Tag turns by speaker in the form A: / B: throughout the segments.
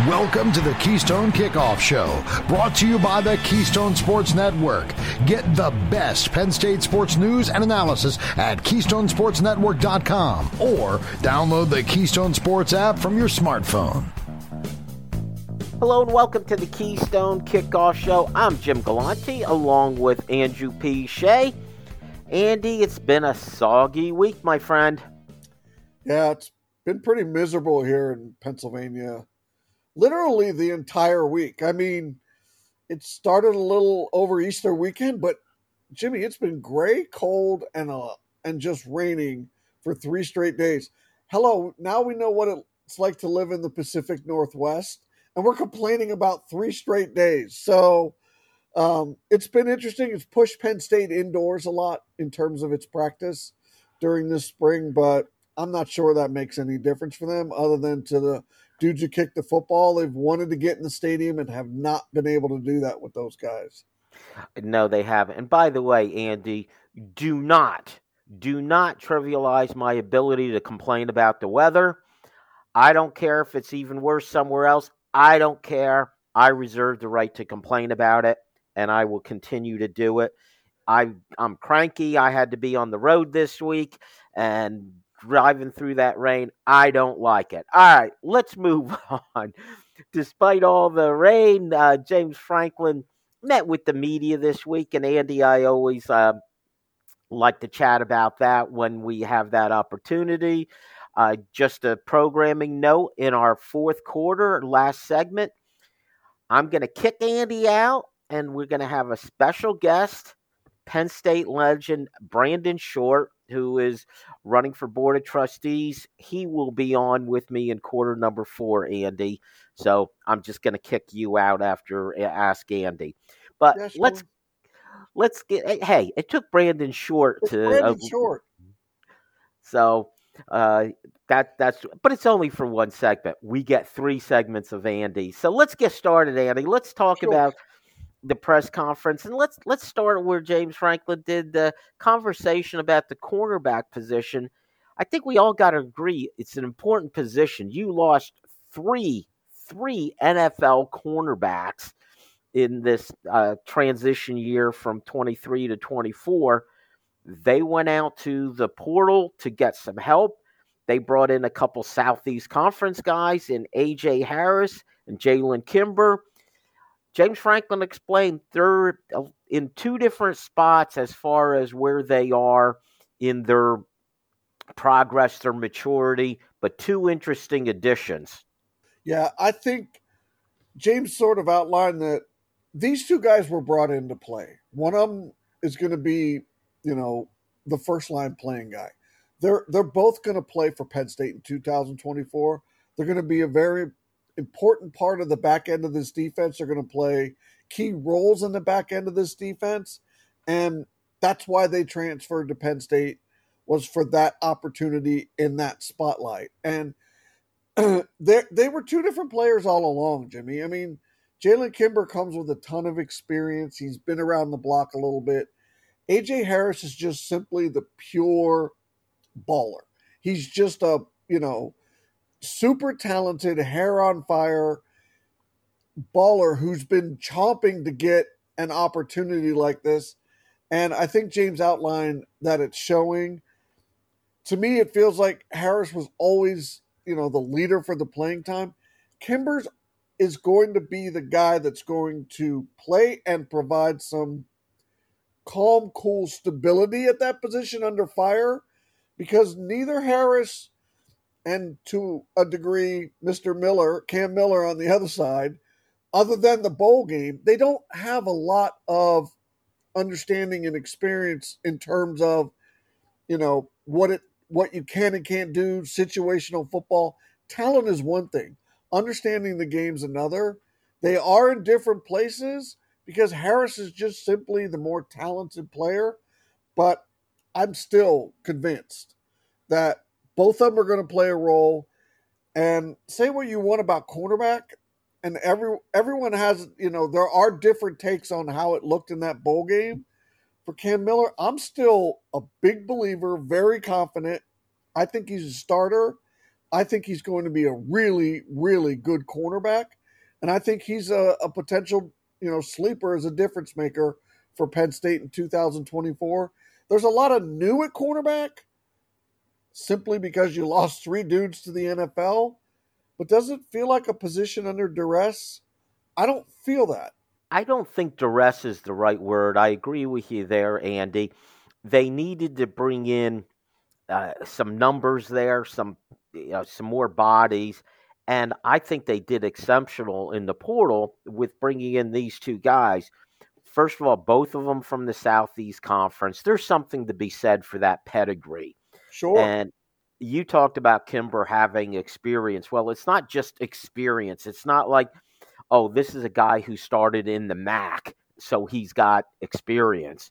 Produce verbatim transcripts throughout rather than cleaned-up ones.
A: Welcome to the Keystone Kickoff Show, brought to you by the Keystone Sports Network. Get the best Penn State sports news and analysis at keystone sports network dot com or download the Keystone Sports app from your smartphone.
B: Hello and welcome to the Keystone Kickoff Show. I'm Jim Galante along with Andrew P. Shea. Andy, it's been a soggy week, my friend.
C: Yeah, it's been pretty miserable here in Pennsylvania. Literally the entire week. I mean, it started a little over Easter weekend, but Jimmy, it's been gray, cold, and uh, and just raining for three straight days. Hello, now we know what it's like to live in the Pacific Northwest, and we're complaining about three straight days. So um, it's been interesting. It's pushed Penn State indoors a lot in terms of its practice during this spring, but I'm not sure that makes any difference for them other than to the dudes who kick the football. They've wanted to get in the stadium and have not been able to do that with those guys.
B: No, they haven't. And by the way, Andy, do not, do not trivialize my ability to complain about the weather. I don't care if it's even worse somewhere else. I don't care. I reserve the right to complain about it, and I will continue to do it. I, I'm cranky. I had to be on the road this week, and driving through that rain, I don't like it. All right, let's move on. Despite all the rain, uh, James Franklin met with the media this week, and Andy, I always uh, like to chat about that when we have that opportunity. Uh, just a programming note in our fourth quarter, last segment, I'm going to kick Andy out, and we're going to have a special guest, Penn State legend Brandon Short, who is running for Board of Trustees. He will be on with me in quarter number four, Andy. So I'm just going to kick you out after Ask Andy. But yeah, sure. let's let's get. Hey, it took Brandon Short
C: it's
B: to.
C: Brandon
B: uh,
C: Short.
B: So uh, that that's. But it's only for one segment. We get three segments of Andy. So let's get started, Andy. Let's talk
C: Sure.
B: about the press conference, and let's let's start where James Franklin did the conversation about the cornerback position. I think we all got to agree it's an important position. You lost three three N F L cornerbacks in this uh, transition year from twenty-three to twenty-four. They went out to the portal to get some help. They brought in a couple Southeast Conference guys in A J Harris and Jalen Kimber. James Franklin explained they're in two different spots as far as where they are in their progress, their maturity, but two interesting additions.
C: Yeah, I think James sort of outlined that these two guys were brought into play. One of them is going to be, you know, the first line playing guy. They're they're both going to play for Penn State in two thousand twenty-four. They're going to be a very important part of the back end of this defense. Are going to play key roles in the back end of this defense, and that's why they transferred to Penn State, was for that opportunity in that spotlight. And they they were two different players all along, Jimmy. I mean, Jalen Kimber comes with a ton of experience. He's been around the block a little bit. A J Harris is just simply the pure baller. He's just a, you know, super talented, hair on fire baller who's been chomping to get an opportunity like this. And I think James outlined that it's showing. To me, it feels like Harris was always, you know, the leader for the playing time. Kimbers is going to be the guy that's going to play and provide some calm, cool stability at that position under fire, because neither Harris and to a degree, Mister Miller, Cam Miller on the other side, other than the bowl game, they don't have a lot of understanding and experience in terms of, you know, what it what you can and can't do, situational football. Talent is one thing. Understanding the game's another. They are in different places because Harris is just simply the more talented player, but I'm still convinced that both of them are going to play a role. And say what you want about cornerback, and every everyone has, you know, there are different takes on how it looked in that bowl game. For Cam Miller, I'm still a big believer, very confident. I think he's a starter. I think he's going to be a really, really good cornerback. And I think he's a, a potential, you know, sleeper as a difference maker for Penn State in two thousand twenty-four. There's a lot of new at cornerback simply because you lost three dudes to the N F L. But does it feel like a position under duress? I don't feel that.
B: I don't think duress is the right word. I agree with you there, Andy. They needed to bring in uh, some numbers there, some you know, some more bodies, and I think they did exceptional in the portal with bringing in these two guys. First of all, both of them from the Southeast Conference. There's something to be said for that pedigree.
C: Sure.
B: And you talked about Kimber having experience. Well, it's not just experience. It's not like, oh, this is a guy who started in the M A C, so he's got experience.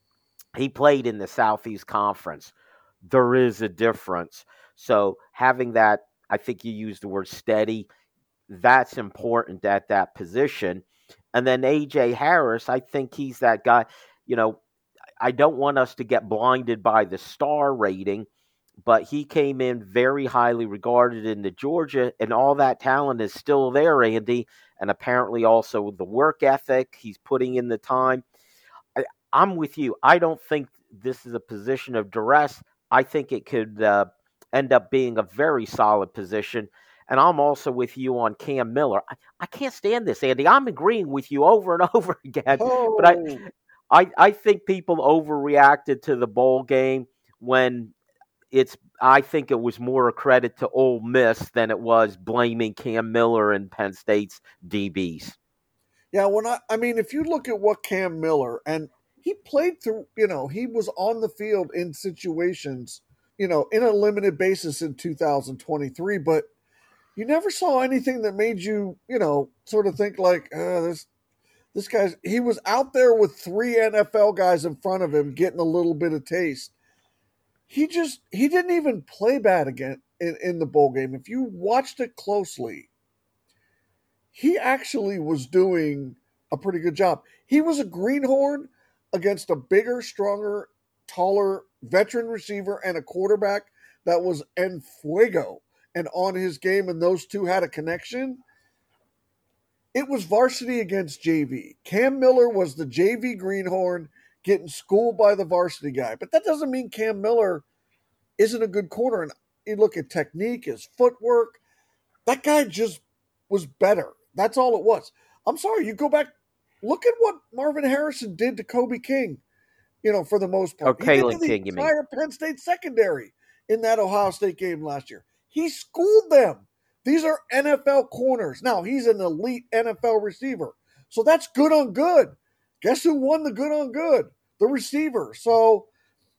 B: He played in the Southeast Conference. There is a difference. So having that, I think you used the word steady, that's important at that position. And then A J Harris, I think he's that guy. You know, I don't want us to get blinded by the star rating, but he came in very highly regarded in the Georgia, and all that talent is still there, Andy, and apparently also the work ethic. He's putting in the time. I, I'm with you. I don't think this is a position of duress. I think it could uh, end up being a very solid position. And I'm also with you on Cam Miller. I, I can't stand this, Andy. I'm agreeing with you over and over again.
C: Oh.
B: But I, I, I think people overreacted to the bowl game when it's. I think it was more a credit to Ole Miss than it was blaming Cam Miller and Penn State's D Bs.
C: Yeah, when I, I mean, if you look at what Cam Miller, and he played through, you know, he was on the field in situations, you know, in a limited basis in two thousand twenty-three, but you never saw anything that made you, you know, sort of think like, uh, this, this guy's, he was out there with three N F L guys in front of him getting a little bit of taste. He just, he didn't even play bad again in, in the bowl game. If you watched it closely, he actually was doing a pretty good job. He was a greenhorn against a bigger, stronger, taller veteran receiver and a quarterback that was en fuego and on his game, and those two had a connection. It was varsity against J V. Cam Miller was the J V greenhorn getting schooled by the varsity guy. But that doesn't mean Cam Miller isn't a good corner. And you look at technique, his footwork, that guy just was better. That's all it was. I'm sorry, you go back, look at what Marvin Harrison did to Kobe King, you know, for the most part.
B: Oh, Kalen
C: King,
B: you mean.
C: Entire Penn State secondary in that Ohio State game last year. He schooled them. These are N F L corners. Now, he's an elite N F L receiver. So that's good on good. Guess who won the good on good? The receiver. So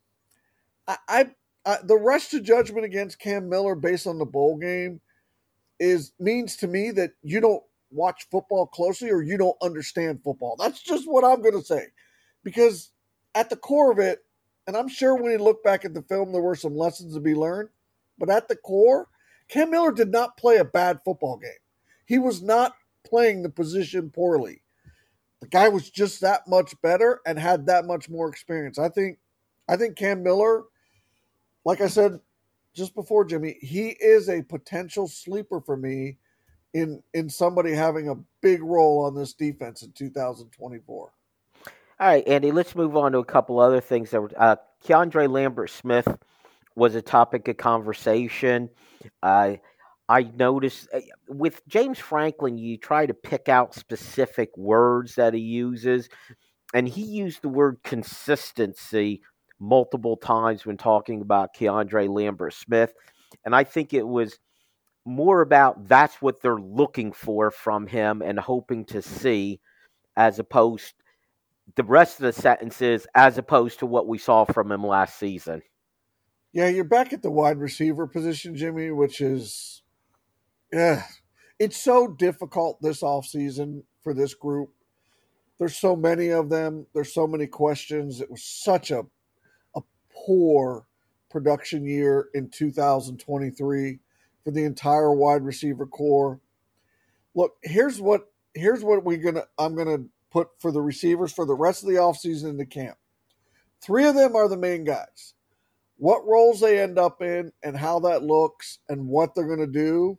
C: I, I, I the rush to judgment against Cam Miller based on the bowl game is means to me that you don't watch football closely or you don't understand football. That's just what I'm going to say. Because at the core of it, and I'm sure when you look back at the film, there were some lessons to be learned. But at the core, Cam Miller did not play a bad football game. He was not playing the position poorly. The guy was just that much better and had that much more experience. I think I think Cam Miller, like I said just before, Jimmy, he is a potential sleeper for me in, in somebody having a big role on this defense in two thousand twenty-four.
B: All right, Andy, let's move on to a couple other things. That were, uh, Keandre Lambert-Smith was a topic of conversation. Uh, I noticed uh, with James Franklin, you try to pick out specific words that he uses, and he used the word consistency multiple times when talking about Keandre Lambert-Smith, and I think it was more about that's what they're looking for from him and hoping to see, as opposed the rest of the sentences, as opposed to what we saw from him last season.
C: Yeah, you're back at the wide receiver position, Jimmy, which is, yeah, it's so difficult this offseason for this group. There's so many of them. There's so many questions. It was such a, a poor production year in two thousand twenty-three for the entire wide receiver core. Look, here's what here's what we're gonna I'm gonna put for the receivers for the rest of the offseason into camp. Three of them are the main guys. what roles they end up in and how that looks and what they're going to do,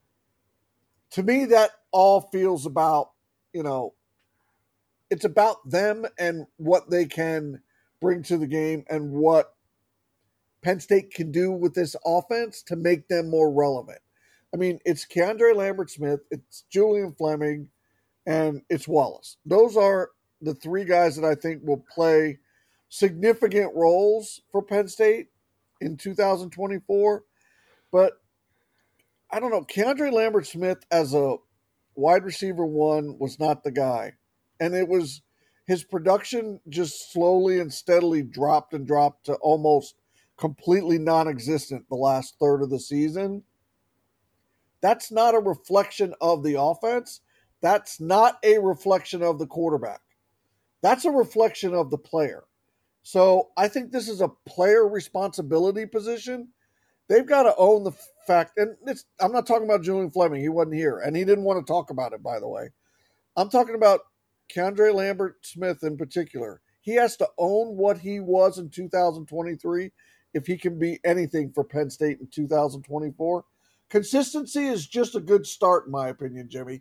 C: to me, that all feels about, you know, it's about them and what they can bring to the game and what Penn State can do with this offense to make them more relevant. I mean, it's Keandre Lambert-Smith, it's Julian Fleming, and it's Wallace. Those are the three guys that I think will play significant roles for Penn State in two thousand twenty-four. But I don't know, Keandre Lambert-Smith as a wide receiver one was not the guy. And it was, his production just slowly and steadily dropped and dropped to almost completely non-existent the last third of the season. That's not a reflection of the offense. That's not a reflection of the quarterback. That's a reflection of the player. So I think this is a player responsibility position. They've got to own the fact, and it's, I'm not talking about Julian Fleming. He wasn't here, and he didn't want to talk about it, by the way. I'm talking about Keandre Lambert-Smith in particular. He has to own what he was in two thousand twenty-three if he can be anything for Penn State in two thousand twenty-four. Consistency is just a good start, in my opinion, Jimmy.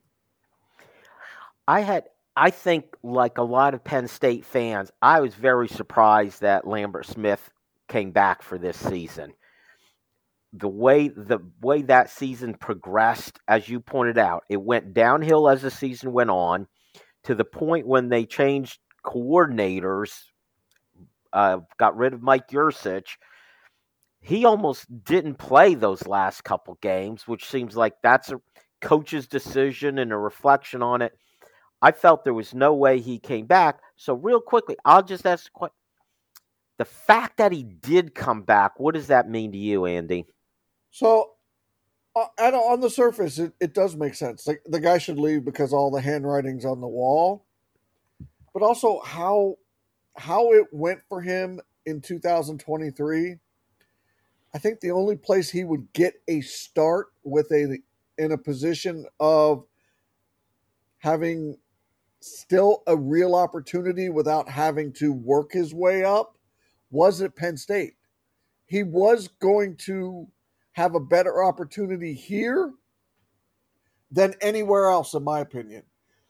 B: I had, I think, like a lot of Penn State fans, I was very surprised that Lambert-Smith came back for this season. The way the way that season progressed, as you pointed out, it went downhill as the season went on, to the point when they changed coordinators, uh, got rid of Mike Yurcich. He almost didn't play those last couple games, which seems like that's a coach's decision and a reflection on it. I felt there was no way he came back. So real quickly, I'll just ask the fact that he did come back, what does that mean to you, Andy?
C: So uh, at, on the surface, it, it does make sense. Like, the guy should leave because all the handwriting's on the wall. But also how how it went for him in two thousand twenty-three, I think the only place he would get a start with a in a position of having still a real opportunity without having to work his way up was at Penn State. He was going to have a better opportunity here than anywhere else, in my opinion.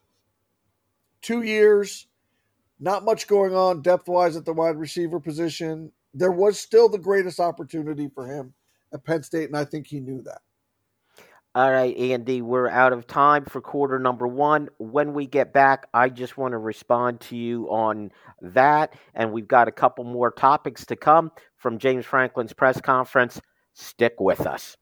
C: Two years, not much going on depth-wise at the wide receiver position. There was still the greatest opportunity for him at Penn State, and I think he knew that.
B: All right, Andy, we're out of time for quarter number one. When we get back, I just want to respond to you on that, and we've got a couple more topics to come from James Franklin's press conference. Stick with us.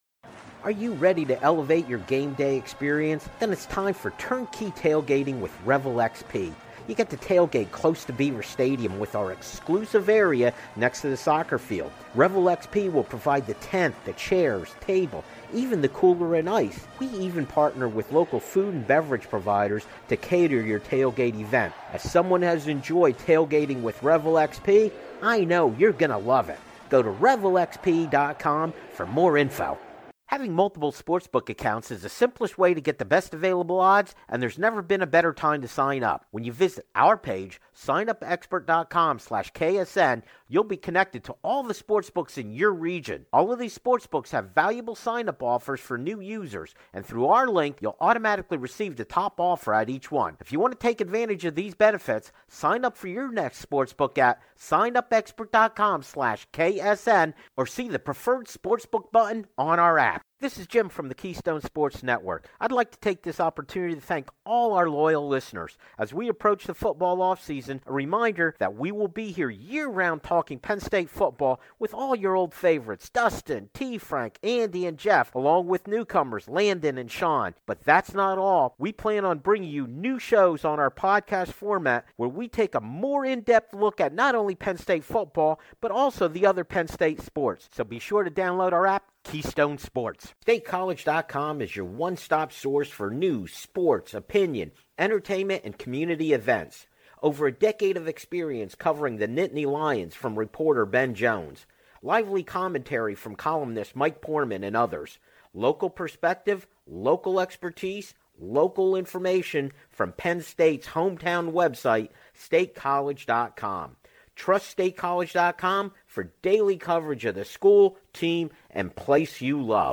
B: Are you ready to elevate your game day experience? Then it's time for turnkey tailgating with Revel X P. You get to tailgate close to Beaver Stadium with our exclusive area next to the soccer field. Revel X P will provide the tent, the chairs, table, even the cooler and ice. We even partner with local food and beverage providers to cater your tailgate event. As someone has enjoyed tailgating with Revel X P, I know you're going to love it. Go to revel x p dot com for more info. Having multiple sportsbook accounts is the simplest way to get the best available odds, and there's never been a better time to sign up. When you visit our page, sign up expert dot com slash K S N, you'll be connected to all the sportsbooks in your region. All of these sportsbooks have valuable sign-up offers for new users, and through our link, you'll automatically receive the top offer at each one. If you want to take advantage of these benefits, sign up for your next sportsbook at sign up expert dot com slash K S N or see the preferred sportsbook button on our app. This is Jim from the Keystone Sports Network. I'd like to take this opportunity to thank all our loyal listeners. As we approach the football offseason, a reminder that we will be here year-round talking Penn State football with all your old favorites, Dustin, T. Frank, Andy, and Jeff, along with newcomers, Landon and Sean. But that's not all. We plan on bringing you new shows on our podcast format where we take a more in-depth look at not only Penn State football, but also the other Penn State sports. So be sure to download our app, Keystone Sports. State College dot com is your one-stop source for news, sports, opinion, entertainment, and community events. Over a decade of experience covering the Nittany Lions from reporter Ben Jones. Lively commentary from columnist Mike Poorman and others. Local perspective, local expertise, local information from Penn State's hometown website, State College dot com. trust state college dot com for daily coverage of the school, team, and place you love.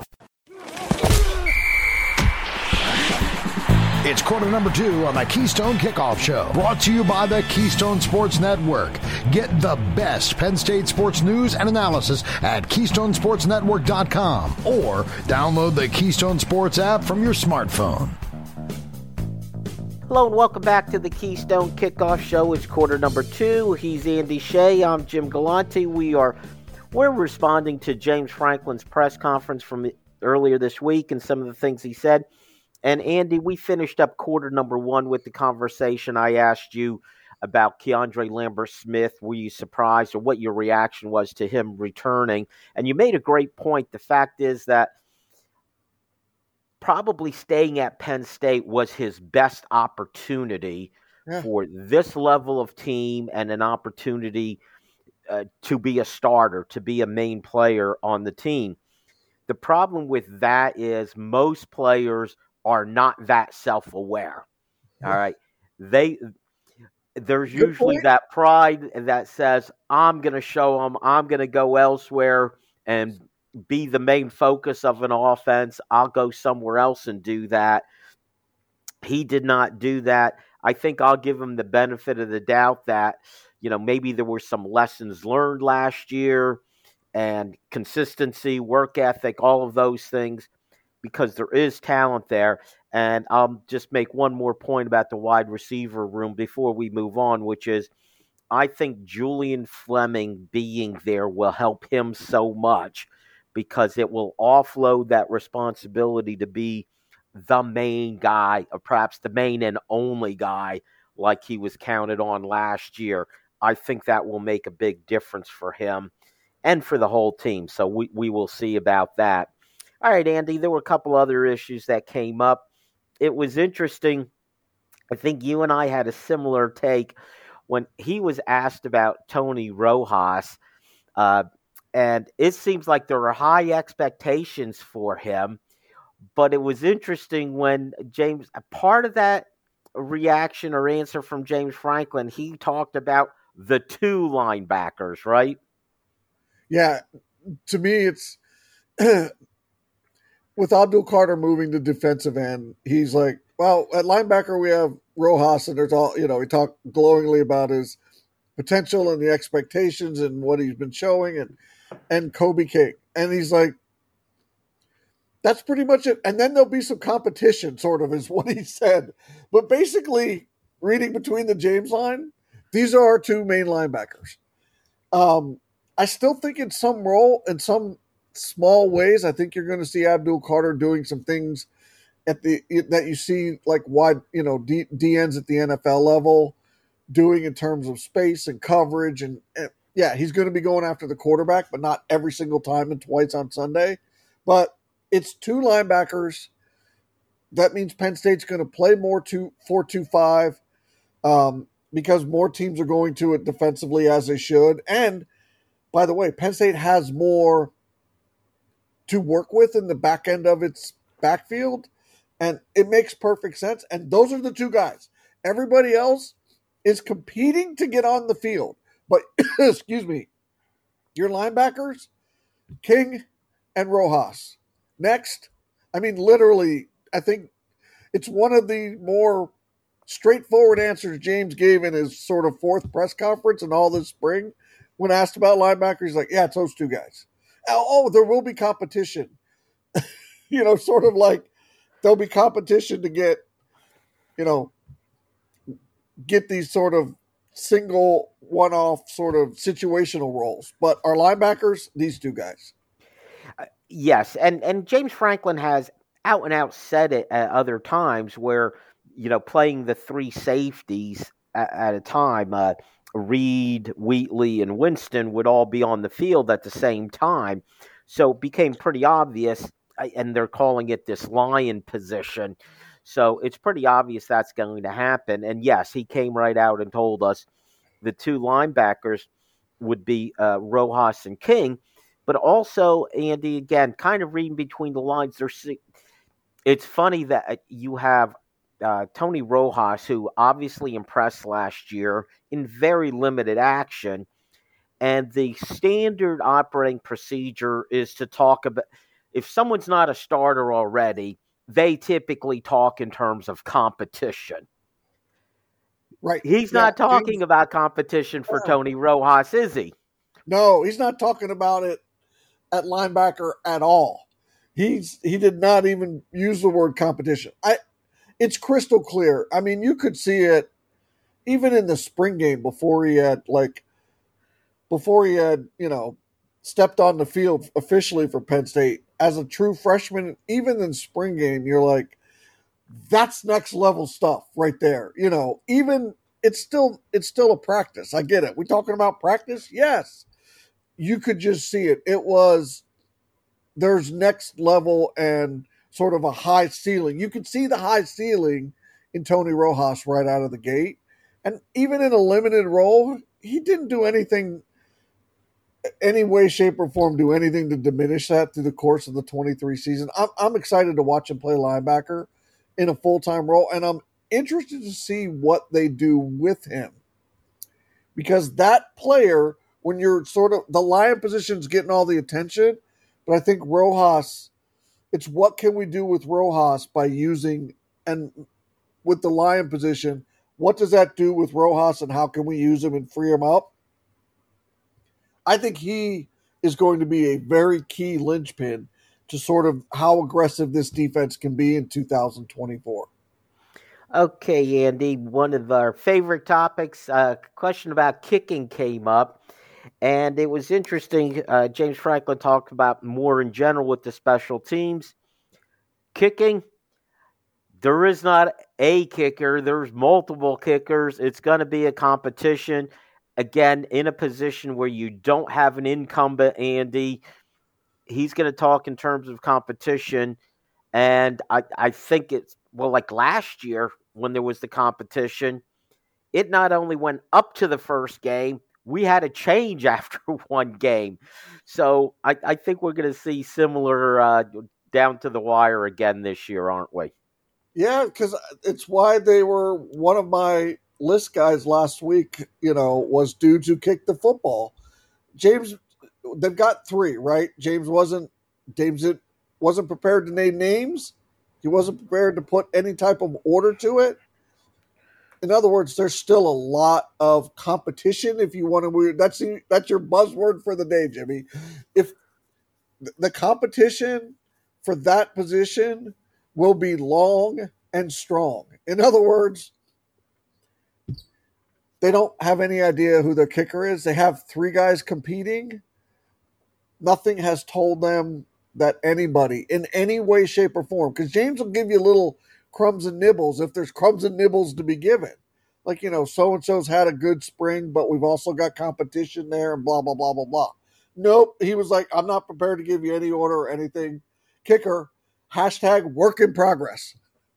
A: It's quarter number two on the Keystone Kickoff Show, brought to you by the Keystone Sports Network. Get the best Penn State sports news and analysis at keystone sports network dot com or download the Keystone Sports app from your smartphone.
B: Hello and welcome back to the Keystone Kickoff Show. It's quarter number two. He's Andy Shea. I'm Jim Galante. We are we're responding to James Franklin's press conference from earlier this week and some of the things he said. And Andy, we finished up quarter number one with the conversation. I asked you about Keandre Lambert-Smith. Were you surprised, or what your reaction was to him returning? And you made a great point. The fact is that probably staying at Penn State was his best opportunity yeah. for this level of team and an opportunity uh, to be a starter, to be a main player on the team. The problem with that is most players are not that self-aware. All right. They there's Good usually point. that pride that says, I'm going to show them, I'm going to go elsewhere and be the main focus of an offense. I'll go somewhere else and do that. He did not do that. I think I'll give him the benefit of the doubt that, you know, maybe there were some lessons learned last year and consistency, work ethic, all of those things, because there is talent there. And I'll just make one more point about the wide receiver room before we move on, which is I think Julian Fleming being there will help him so much because it will offload that responsibility to be the main guy, or perhaps the main and only guy like he was counted on last year. I think that will make a big difference for him and for the whole team. So we, we will see about that. All right, Andy, there were a couple other issues that came up. It was interesting. I think you and I had a similar take when he was asked about Tony Rojas. Uh, and it seems like there were high expectations for him. But it was interesting when James, a part of that reaction or answer from James Franklin, he talked about the two linebackers, right?
C: Yeah, to me, it's with Abdul Carter moving to defensive end, he's like, well, at linebacker we have Rojas, and there's all, you know, he talked glowingly about his potential and the expectations and what he's been showing, and and Kobe King, and he's like, that's pretty much it. And then there'll be some competition, sort of, is what he said. But basically, reading between the James line, these are our two main linebackers. Um, I still think in some role, in some small ways, I think you're going to see Abdul Carter doing some things at the that you see like wide, you know, D, DNs at the N F L level doing in terms of space and coverage. And, and yeah, he's going to be going after the quarterback, but not every single time and twice on Sunday. But it's two linebackers. That means Penn State's going to play more two, four two five um, because more teams are going to it defensively as they should. And, by the way, Penn State has more to work with in the back end of its backfield, and it makes perfect sense. And those are the two guys. Everybody else is competing to get on the field. But, excuse me, your linebackers, King and Rojas. Next, I mean, literally, I think it's one of the more straightforward answers James gave in his sort of fourth press conference in all this spring. When asked about linebackers, he's like, yeah, it's those two guys. Oh, there will be competition. you know, sort of like there'll be competition to get, you know, get these sort of single one-off sort of situational roles. But our linebackers, these two guys.
B: Yes, and, and James Franklin has out and out said it at other times where, you know, playing the three safeties at, at a time, uh, Reed, Wheatley, and Winston would all be on the field at the same time. So it became pretty obvious, and they're calling it this lion position. So it's pretty obvious that's going to happen. And yes, he came right out and told us the two linebackers would be uh, Rojas and King. But also, Andy, again, kind of reading between the lines, there's, it's funny that you have uh, Tony Rojas, who obviously impressed last year in very limited action, And the standard operating procedure is to talk about, if someone's not a starter already, they typically talk in terms of competition.
C: Right.
B: He's
C: yeah,
B: not talking
C: James,
B: about competition for Tony Rojas, is he?
C: No, he's not talking about it at linebacker at all. He's he did not even use the word competition. I it's crystal clear. I mean, you could see it even in the spring game before he had like before he had, you know, stepped on the field officially for Penn State as a true freshman. Even in spring game, you're like, that's next level stuff right there. You know, even it's still it's still a practice. I get it. We talking about practice? Yes. You could just see it. It was there's next level and sort of a high ceiling. You could see the high ceiling in Tony Rojas right out of the gate. And even in a limited role, he didn't do anything, any way, shape, or form, do anything to diminish that through the course of the twenty-three season. I'm, I'm excited to watch him play linebacker in a full-time role, and I'm interested to see what they do with him. Because that player, when you're sort of, the lion position's getting all the attention, but I think Rojas, it's what can we do with Rojas by using, and with the lion position, what does that do with Rojas and how can we use him and free him up? I think he is going to be a very key linchpin to sort of how aggressive this defense can be in two thousand twenty-four.
B: Okay, Andy, one of our favorite topics, a uh, question about kicking came up, and it was interesting. Uh, James Franklin talked about more in general with the special teams. Kicking, there is not a kicker. There's multiple kickers. It's going to be a competition. Again, in a position where you don't have an incumbent, Andy, he's going to talk in terms of competition. And I, I think it's, well, like last year when there was the competition, it not only went up to the first game, we had a change after one game. So I, I think we're going to see similar uh, down to the wire again this year, aren't we?
C: Yeah, because it's why they were one of my list guys last week, you know, was dudes who kicked the football. James, they've got three, right? James wasn't, James wasn't prepared to name names. He wasn't prepared to put any type of order to it. In other words, there's still a lot of competition. If you want to, that's that's your buzzword for the day, Jimmy. If the competition for that position will be long and strong. In other words, they don't have any idea who their kicker is. They have three guys competing. Nothing has told them that anybody in any way, shape, or form, because James will give you little crumbs and nibbles if there's crumbs and nibbles to be given. Like, you know, so-and-so's had a good spring, but we've also got competition there and blah, blah, blah, blah, blah. Nope. He was like, I'm not prepared to give you any order or anything. Kicker, hashtag work in progress.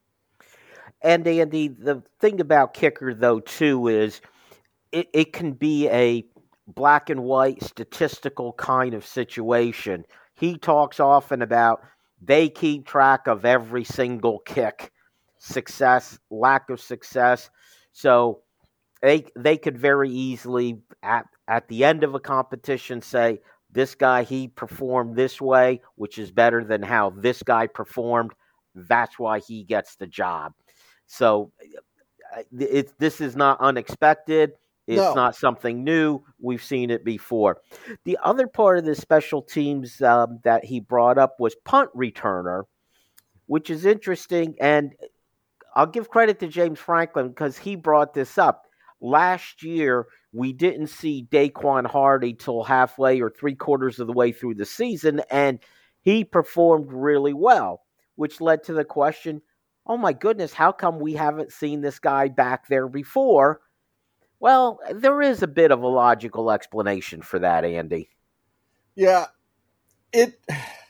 B: And Andy, the thing about kicker, though, too, is it, it can be a black and white statistical kind of situation. He talks often about they keep track of every single kick, success, lack of success. So they they could very easily, at, at the end of a competition, say, this guy, he performed this way, which is better than how this guy performed. That's why he gets the job. So it, this is not unexpected. It's
C: No.
B: not something new. We've seen it before. The other part of the special teams um, that he brought up was punt returner, which is interesting. And I'll give credit to James Franklin because he brought this up. Last year, we didn't see Daquan Hardy till halfway or three quarters of the way through the season, and he performed really well, which led to the question, oh my goodness, how come we haven't seen this guy back there before? Well, there is a bit of a logical explanation for that, Andy.
C: Yeah, it.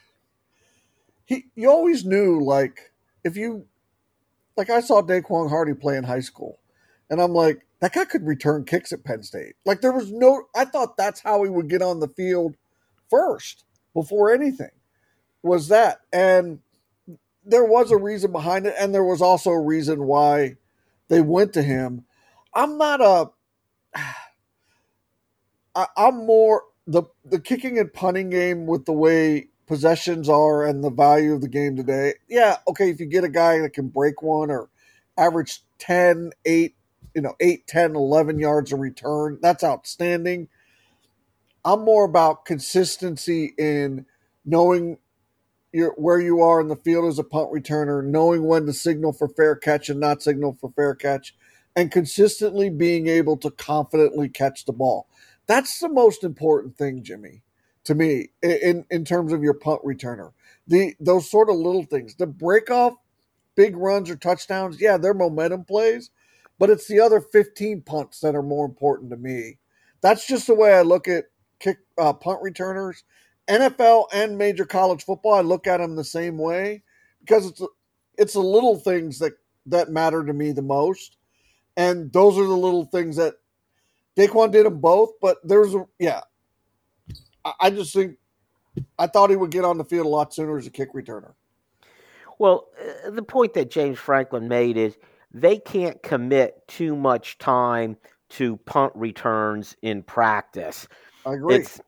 C: He, you always knew, like, if you, like, I saw Daquan Hardy play in high school, and I'm like, that guy could return kicks at Penn State. Like, there was no, I thought that's how he would get on the field first, before anything, was that. And there was a reason behind it, and there was also a reason why they went to him. I'm not a, I, I'm more the the kicking and punting game with the way possessions are and the value of the game today. Yeah, okay, if you get a guy that can break one or average ten, eight, you know, eight, ten, eleven yards a return, that's outstanding. I'm more about consistency in knowing your, where you are in the field as a punt returner, knowing when to signal for fair catch and not signal for fair catch, and consistently being able to confidently catch the ball. That's the most important thing, Jimmy, to me, in, in terms of your punt returner. The those sort of little things. The break off big runs or touchdowns, yeah, they're momentum plays, but it's the other fifteen punts that are more important to me. That's just the way I look at kick uh, punt returners. N F L and major college football, I look at them the same way because it's it's the little things that, that matter to me the most. And those are the little things that Daquan did them both, but there's a, yeah, I, I just think, I thought he would get on the field a lot sooner as a kick returner.
B: Well, uh, the point that James Franklin made is they can't commit too much time to punt returns in practice.
C: I agree.
B: It's,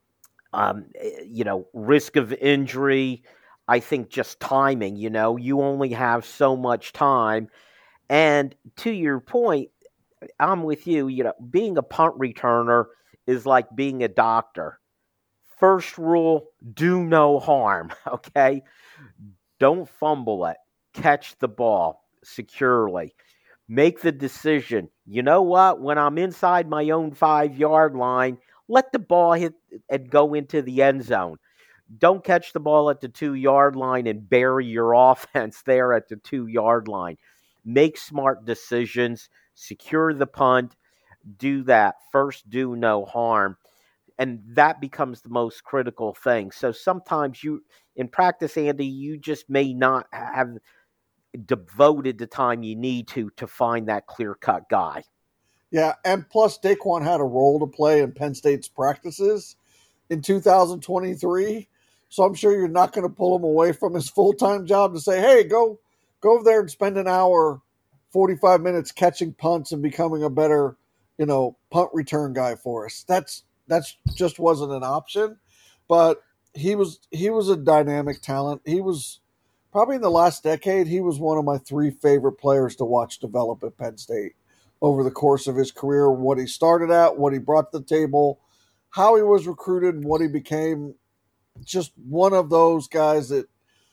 B: um, you know, risk of injury. I think just timing, you know, you only have so much time. And to your point, I'm with you, you know, being a punt returner is like being a doctor. First rule, do no harm, okay? Don't fumble it. Catch the ball securely. Make the decision. You know what? When I'm inside my own five-yard line, let the ball hit and go into the end zone. Don't catch the ball at the two-yard line and bury your offense there at the two-yard line. Make smart decisions. Secure the punt. Do that. First, do no harm. And that becomes the most critical thing. So sometimes you, in practice, Andy, you just may not have devoted the time you need to to find that clear-cut guy.
C: Yeah, and plus Daquan had a role to play in Penn State's practices in two thousand twenty-three. So I'm sure you're not going to pull him away from his full-time job to say, hey, go go over there and spend an hour, forty-five minutes catching punts and becoming a better, you know, punt return guy for us. That's that's just wasn't an option. But he was he was a dynamic talent. He was probably in the last decade, he was one of my three favorite players to watch develop at Penn State over the course of his career, what he started at, what he brought to the table, how he was recruited, and what he became. Just one of those guys that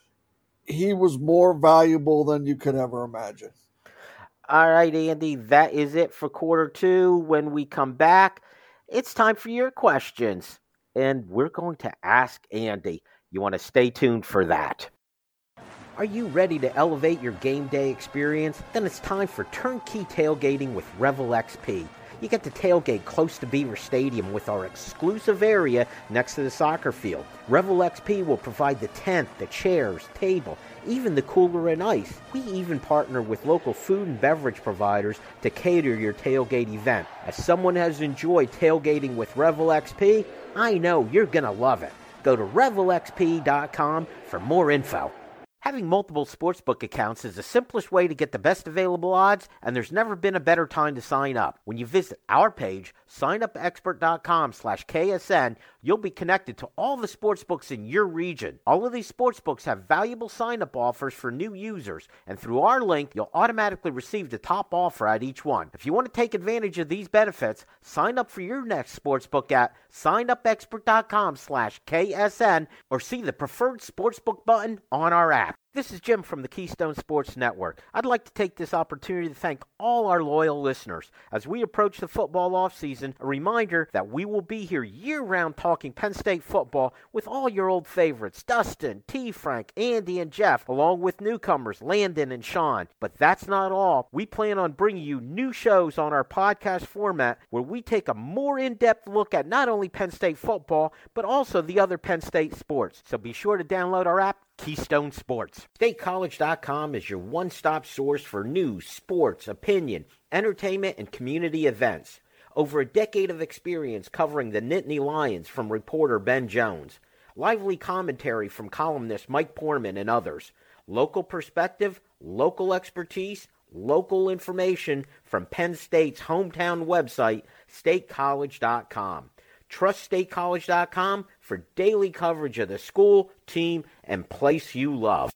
C: he was more valuable than you could ever imagine.
B: All right, Andy, that is it for quarter two. When we come back, it's time for your questions, and we're going to ask Andy. You want to stay tuned for that. Are you ready to elevate your game day experience? Then it's time for turnkey tailgating with Revel X P. You get to tailgate close to Beaver Stadium with our exclusive area next to the soccer field. Revel X P will provide the tent, the chairs, table, even the cooler and ice. We even partner with local food and beverage providers to cater your tailgate event. As someone has enjoyed tailgating with Revel X P, I know you're going to love it. Go to revel x p dot com for more info. Having multiple sportsbook accounts is the simplest way to get the best available odds, and there's never been a better time to sign up. When you visit our page, sign up expert dot com slash K S N, you'll be connected to all the sportsbooks in your region. All of these sportsbooks have valuable sign-up offers for new users, and through our link, you'll automatically receive the top offer at each one. If you want to take advantage of these benefits, sign up for your next sportsbook at sign up expert dot com slash K S N or see the preferred sportsbook button on our app. This is Jim from the Keystone Sports Network. I'd like to take this opportunity to thank all our loyal listeners. As we approach the football offseason, a reminder that we will be here year-round talking Penn State football with all your old favorites, Dustin, T. Frank, Andy, and Jeff, along with newcomers, Landon and Sean. But that's not all. We plan on bringing you new shows on our podcast format where we take a more in-depth look at not only Penn State football, but also the other Penn State sports. So be sure to download our app, Keystone Sports. State College dot com is your one-stop source for news, sports, opinion, entertainment, and community events. Over a decade of experience covering the Nittany Lions from reporter Ben Jones. Lively commentary from columnist Mike Poorman and others. Local perspective, local expertise, local information from Penn State's hometown website, State College dot com. trust state college dot com for daily coverage of the school, team, and place you love.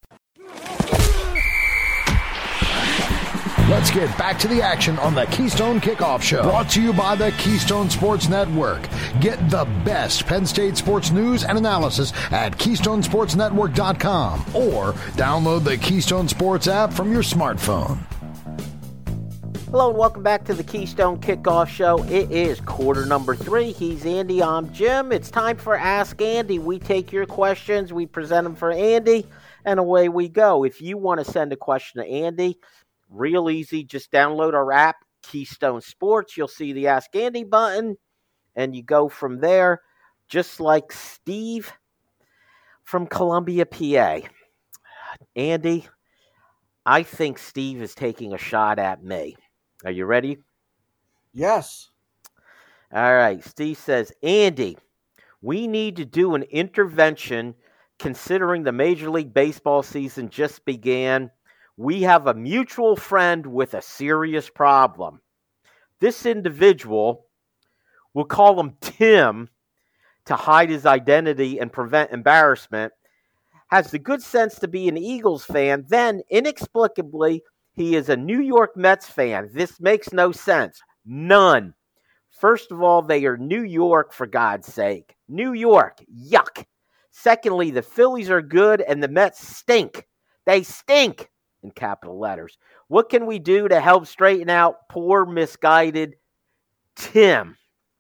A: Let's get back to the action on the Keystone Kickoff Show. Brought to you by the Keystone Sports Network. Get the best Penn State sports news and analysis at keystone sports network dot com or download the Keystone Sports app from your smartphone.
B: Hello and welcome back to the Keystone Kickoff Show. It is quarter number three. He's Andy, I'm Jim. It's time for Ask Andy. We take your questions, we present them for Andy, and away we go. If you want to send a question to Andy, real easy. Just download our app, Keystone Sports. You'll see the Ask Andy button, and you go from there, just like Steve from Columbia, P A. Andy, I think Steve is taking a shot at me. Are you ready?
C: Yes.
B: All right. Steve says, Andy, we need to do an intervention considering the Major League Baseball season just began. We have a mutual friend with a serious problem. This individual, we'll call him Tim to hide his identity and prevent embarrassment, has the good sense to be an Eagles fan. Then, inexplicably, he is a New York Mets fan. This makes no sense. None. First of all, they are New York, for God's sake. New York. Yuck. Secondly, the Phillies are good and the Mets stink. They stink. In capital letters. What can we do to help straighten out poor, misguided Tim?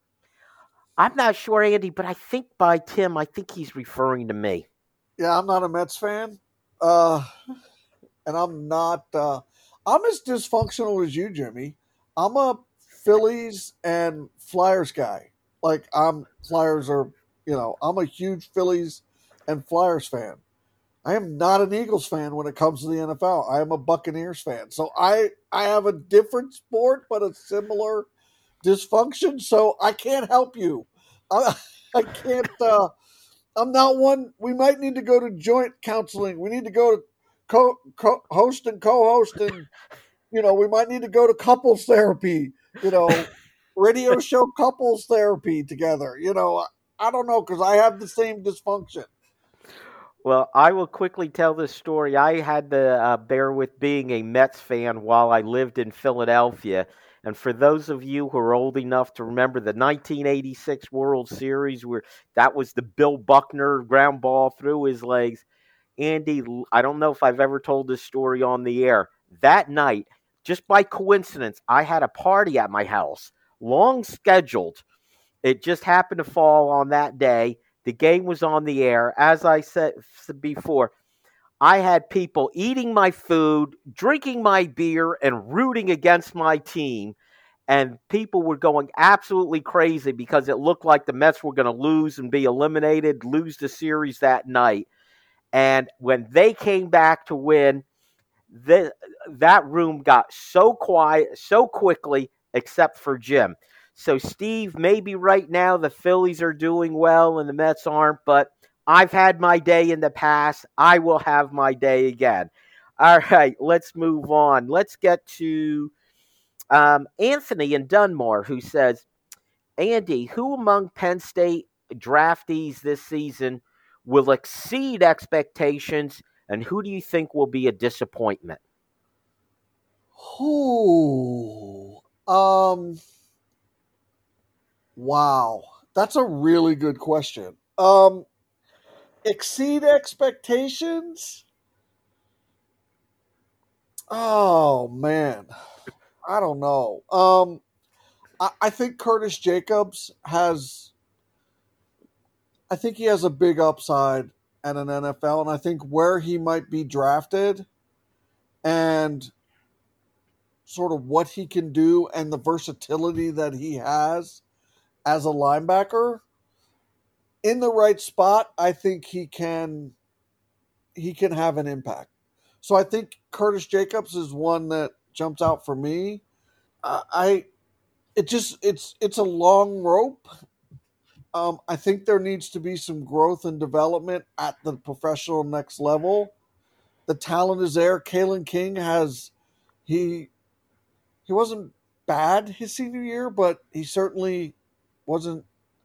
B: I'm not sure, Andy, but I think by Tim, I think he's referring to me.
C: Yeah, I'm not a Mets fan. Uh, and I'm not, uh, I'm as dysfunctional as you, Jimmy. I'm a Phillies and Flyers guy. Like, I'm, Flyers are, you know, I'm a huge Phillies and Flyers fan. I am not an Eagles fan when it comes to the N F L. I am a Buccaneers fan. So I, I have a different sport, but a similar dysfunction. So I can't help you. I, I can't, uh, I'm not one. We might need to go to joint counseling. We need to go to co, co host and co-host. And, you know, we might need to go to couples therapy, you know, radio show couples therapy together. You know, I don't know, because I have the same dysfunction.
B: Well, I will quickly tell this story. I had to uh, bear with being a Mets fan while I lived in Philadelphia. And for those of you who are old enough to remember the nineteen eighty-six World Series, where that was the Bill Buckner ground ball through his legs, Andy, I don't know if I've ever told this story on the air. That night, just by coincidence, I had a party at my house, long scheduled. It just happened to fall on that day. The game was on the air. As I said before, I had people eating my food, drinking my beer, and rooting against my team. And people were going absolutely crazy because it looked like the Mets were going to lose and be eliminated, lose the series that night. And when they came back to win, the, that room got so quiet so quickly, except for Jim. So, Steve, maybe right now the Phillies are doing well and the Mets aren't, but I've had my day in the past. I will have my day again. All right, let's move on. Let's get to um, Anthony in Dunmore, who says, Andy, who among Penn State draftees this season will exceed expectations, and who do you think will be a disappointment?
C: Ooh, um... Wow, that's a really good question. Um, exceed expectations? Oh, man. I don't know. Um, I, I think Curtis Jacobs has – I think he has a big upside at an N F L, and I think where he might be drafted and sort of what he can do and the versatility that he has – as a linebacker, in the right spot, I think he can he can have an impact. So I think Curtis Jacobs is one that jumps out for me. Uh, I it just it's it's a long rope. Um, I think there needs to be some growth and development at the professional next level. The talent is there. Kalen King has he he wasn't bad his senior year, but he certainly wasn't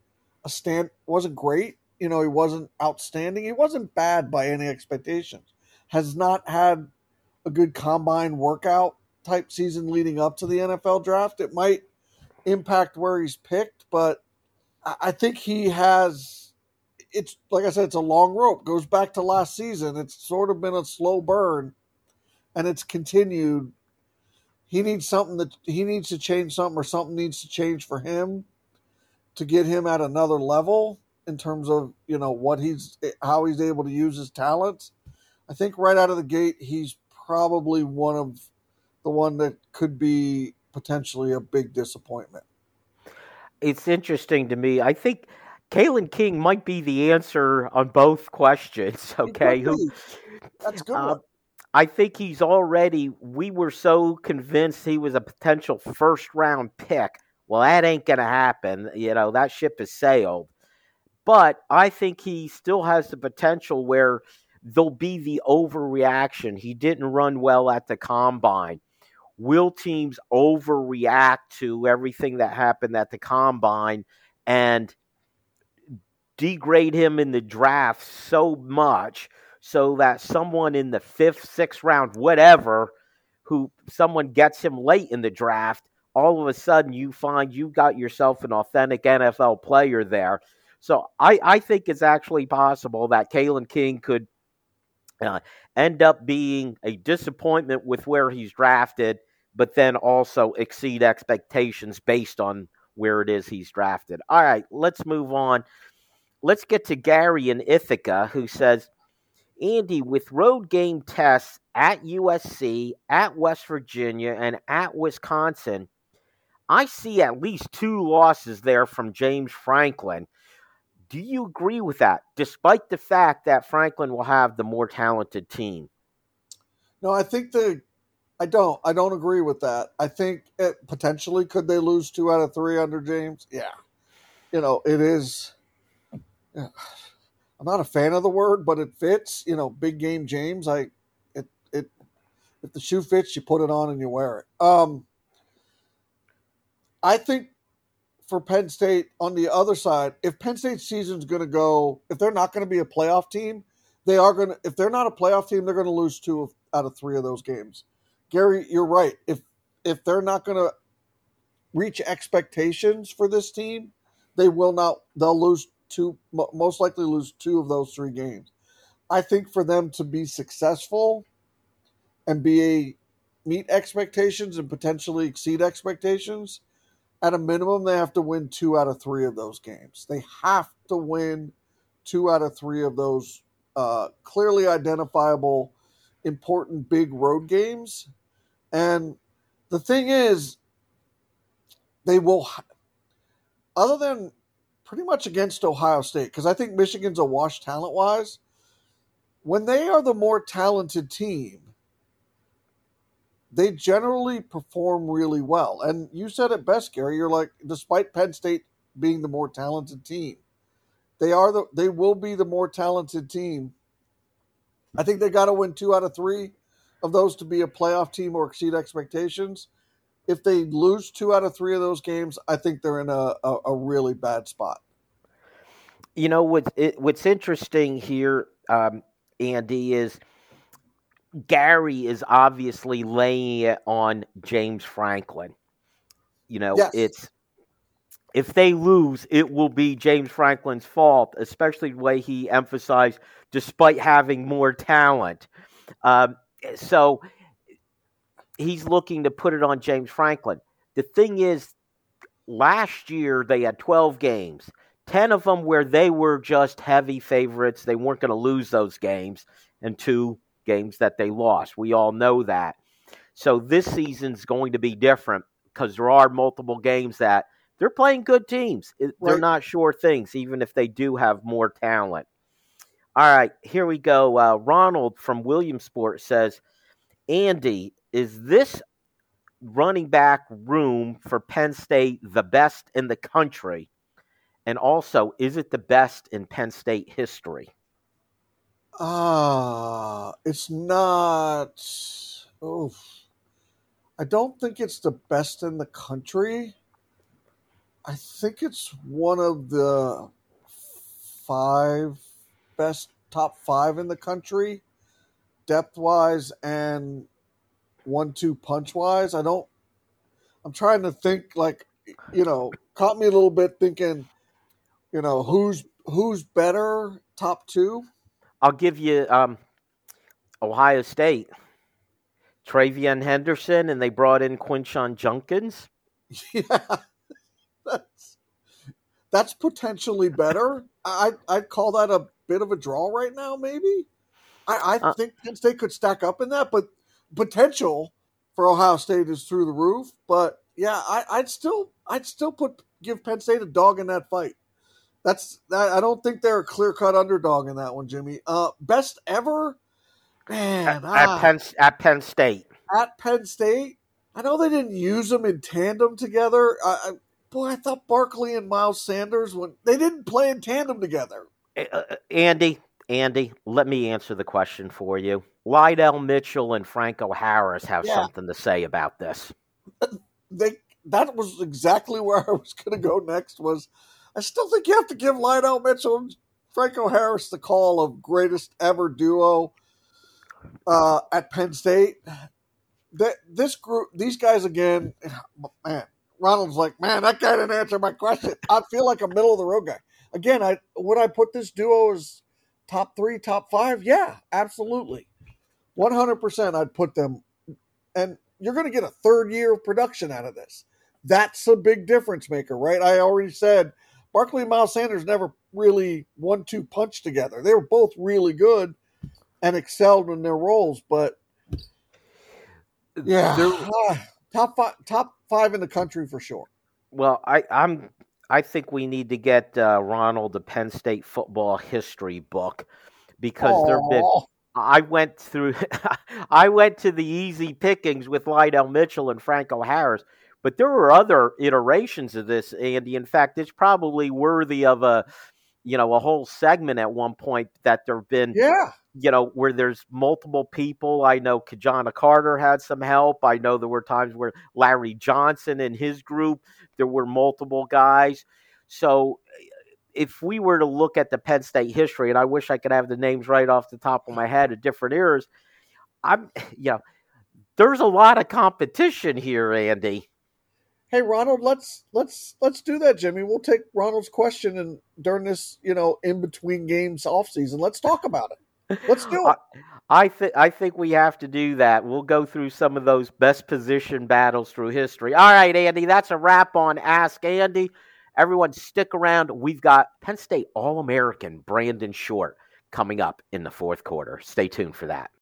C: a stand wasn't great. You know, he wasn't outstanding. He wasn't bad by any expectations. Has not had a good combine workout type season leading up to the N F L draft. It might impact where he's picked, but I think he has. It's like I said, it's a long rope. Goes back to last season. It's sort of been a slow burn, and it's continued. He needs something that he needs to change something, or something needs to change for him to get him at another level in terms of, you know, what he's how he's able to use his talents. I think right out of the gate, he's probably one of the one that could be potentially a big disappointment.
B: It's interesting to me. I think Kalen King might be the answer on both questions. Okay, who?
C: That's a good
B: uh,
C: one.
B: I think he's already. We were so convinced he was a potential first round pick. Well, that ain't gonna happen. You know, that ship has sailed. But I think he still has the potential where there'll be the overreaction. He didn't run well at the combine. Will teams overreact to everything that happened at the combine and degrade him in the draft so much so that someone in the fifth, sixth round, whatever, who someone gets him late in the draft, all of a sudden you find you got yourself an authentic N F L player there. So I, I think it's actually possible that Kalen King could uh, end up being a disappointment with where he's drafted, but then also exceed expectations based on where it is he's drafted. All right, let's move on. Let's get to Gary in Ithaca, who says, Andy, with road game tests at U S C, at West Virginia, and at Wisconsin, I see at least two losses there from James Franklin. Do you agree with that, despite the fact that Franklin will have the more talented team?
C: No, I think the I don't. I don't agree with that. I think it, potentially could they lose two out of three under James? Yeah. You know, it is. Yeah. I'm not a fan of the word, but it fits. You know, big game James. I, it, it. If the shoe fits, you put it on and you wear it. Um, I think for Penn State on the other side, if Penn State's season's going to go, if they're not going to be a playoff team, they are going to. If they're not a playoff team, they're going to lose two of, out of three of those games. Gary, you're right. If if they're not going to reach expectations for this team, they will not. They'll lose two. Most likely lose two of those three games. I think for them to be successful and be a meet expectations and potentially exceed expectations, at a minimum, they have to win two out of three of those games. They have to win two out of three of those uh, clearly identifiable, important, big road games. And the thing is, they will, other than pretty much against Ohio State, because I think Michigan's a wash talent-wise, when they are the more talented team, they generally perform really well. And you said it best, Gary. You're like, despite Penn State being the more talented team, they are the they will be the more talented team. I think they got to win two out of three of those to be a playoff team or exceed expectations. If they lose two out of three of those games, I think they're in a, a, a really bad spot.
B: You know, what's, it, what's interesting here, um, Andy, is Gary is obviously laying it on James Franklin. You know,
C: yes.
B: it's if they lose, it will be James Franklin's fault, especially the way he emphasized, despite having more talent. Um, so he's looking to put it on James Franklin. The thing is, last year they had twelve games, ten of them where they were just heavy favorites. They weren't going to lose those games, and two games that they lost. We all know that. So this season's going to be different because there are multiple games that they're playing good teams. They're
C: right.
B: not sure things, even if they do have more talent. All right, here we go. Uh, Ronald from Williamsport says, Andy, is this running back room for Penn State the best in the country? And also, is it the best in Penn State history?
C: Ah, uh, it's not. Oof. I don't think it's the best in the country. I think it's one of the five best, top five in the country, depth wise and one two punch wise. I don't. I'm trying to think. Like, you know, caught me a little bit thinking. You know, who's who's better, top two?
B: I'll give you um, Ohio State, Travion Henderson, and they brought in Quinshon Judkins.
C: Yeah, that's that's potentially better. I I'd call that a bit of a draw right now. Maybe I, I uh, think Penn State could stack up in that, but potential for Ohio State is through the roof. But yeah, I, I'd still I'd still put give Penn State a dog in that fight. That's I don't think they're a clear cut underdog in that one, Jimmy. Uh, best ever, man.
B: At,
C: ah,
B: at Penn at Penn State.
C: At Penn State. I know they didn't use them in tandem together. I, I, boy, I thought Barkley and Miles Sanders, when they didn't play in tandem together.
B: Uh, Andy, Andy, let me answer the question for you. Lydell Mitchell and Franco Harris have yeah. something to say about this.
C: They that was exactly where I was going to go next. Was I still think you have to give Lydell Mitchell and Franco Harris the call of greatest ever duo uh, at Penn State. That this group, these guys again, man. Ronald's like, man, that guy didn't answer my question. I feel like a middle of the road guy. Again, I would I put this duo as top three, top five? Yeah, absolutely, one hundred percent. I'd put them, and you're going to get a third year of production out of this. That's a big difference maker, right? I already said Barkley and Miles Sanders never really one two punch together. They were both really good and excelled in their roles, but. Yeah, uh, top five, top five in the country for sure.
B: Well, I, I'm. I think we need to get uh, Ronald the Penn State football history book because there been. I went through. I went to the easy pickings with Lydell Mitchell and Franco Harris, but there were other iterations of this, Andy. In fact, it's probably worthy of a, you know, a whole segment at one point that there've been.
C: Yeah.
B: You know, where there's multiple people. I know Kajana Carter had some help. I know there were times where Larry Johnson and his group, there were multiple guys. So if we were to look at the Penn State history, and I wish I could have the names right off the top of my head of different eras, I'm, you know, there's a lot of competition here, Andy.
C: Hey, Ronald, let's let's let's do that, Jimmy. We'll take Ronald's question and during this, you know, in between games off season, let's talk about it. Let's do it.
B: I, I think I think we have to do that. We'll go through some of those best position battles through history. All right, Andy, that's a wrap on Ask Andy. Everyone stick around. We've got Penn State All-American Brandon Short coming up in the fourth quarter. Stay tuned for that.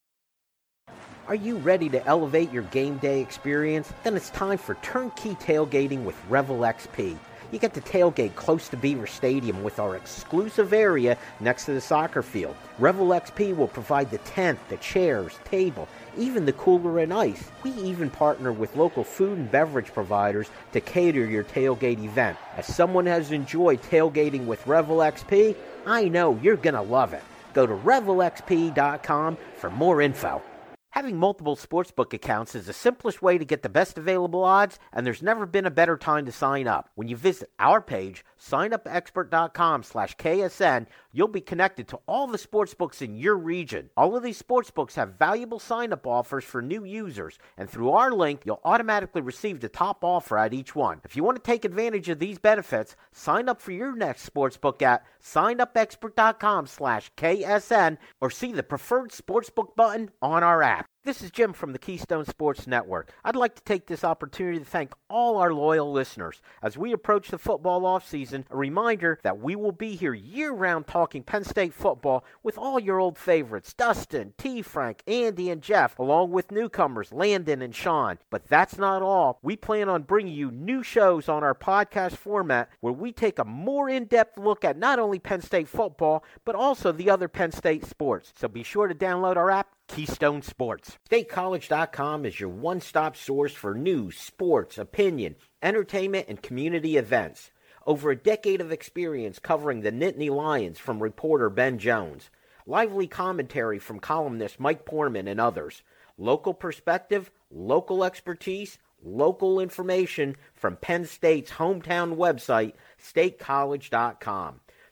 B: Are you ready to elevate your game day experience? Then it's time for turnkey tailgating with Revel X P. You get to tailgate close to Beaver Stadium with our exclusive area next to the soccer field. Revel X P will provide the tent, the chairs, table, even the cooler and ice. We even partner with local food and beverage providers to cater your tailgate event. As someone has enjoyed tailgating with Revel X P, I know you're going to love it. Go to revel x p dot com for more info. Having multiple sportsbook accounts is the simplest way to get the best available odds, and there's never been a better time to sign up. When you visit our page, sign up expert dot com slash K S N, you'll be connected to all the sportsbooks in your region. All of these sportsbooks have valuable sign-up offers for new users, and through our link, you'll automatically receive the top offer at each one. If you want to take advantage of these benefits, sign up for your next sportsbook at sign up expert dot com slash K S N or see the preferred sportsbook button on our app. This is Jim from the Keystone Sports Network. I'd like to take this opportunity to thank all our loyal listeners. As we approach the football offseason, a reminder that we will be here year-round talking Penn State football with all your old favorites, Dustin, T. Frank, Andy, and Jeff, along with newcomers, Landon and Sean. But that's not all. We plan on bringing you new shows on our podcast format where we take a more in-depth look at not only Penn State football, but also the other Penn State sports. So be sure to download our app, Keystone Sports. State College dot com is your one-stop source for news, sports, opinion, entertainment, and community events. Over a decade of experience covering the Nittany Lions from reporter Ben Jones. Lively commentary from columnist Mike Poorman and others. Local perspective, local expertise, local information from Penn State's hometown website, State College dot com.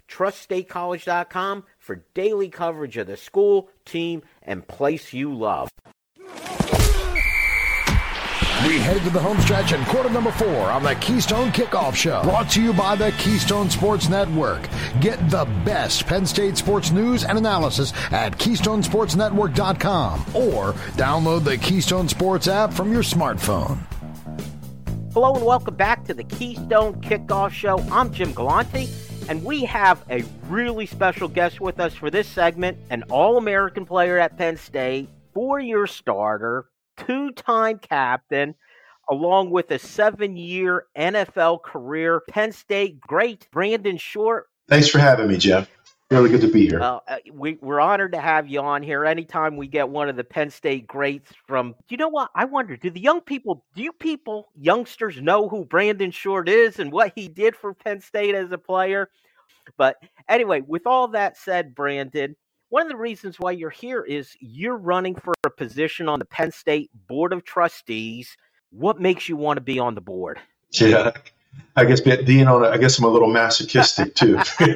B: trust state college dot com for daily coverage of the school, team, and place you love.
A: We head to the home stretch in quarter number four on the Keystone Kickoff Show. Brought to you by the Keystone Sports Network. Get the best Penn State sports news and analysis at keystone sports network dot com or download the Keystone Sports app from your smartphone.
B: Hello and welcome back to the Keystone Kickoff Show. I'm Jim Galante, and we have a really special guest with us for this segment, an All-American player at Penn State, four-year starter, two-time captain, along with a seven-year N F L career, Penn State great, Brandon Short.
D: Thanks for having me, Jeff. Really good to be here.
B: Uh, we, we're honored to have you on here. Anytime we get one of the Penn State greats from, you know what? I wonder, do the young people, do you people, youngsters, know who Brandon Short is and what he did for Penn State as a player? But anyway, with all that said, Brandon, one of the reasons why you're here is you're running for a position on the Penn State Board of Trustees. What makes you want to be on the board?
D: Yeah. I guess being on, a, I guess I'm a little masochistic too.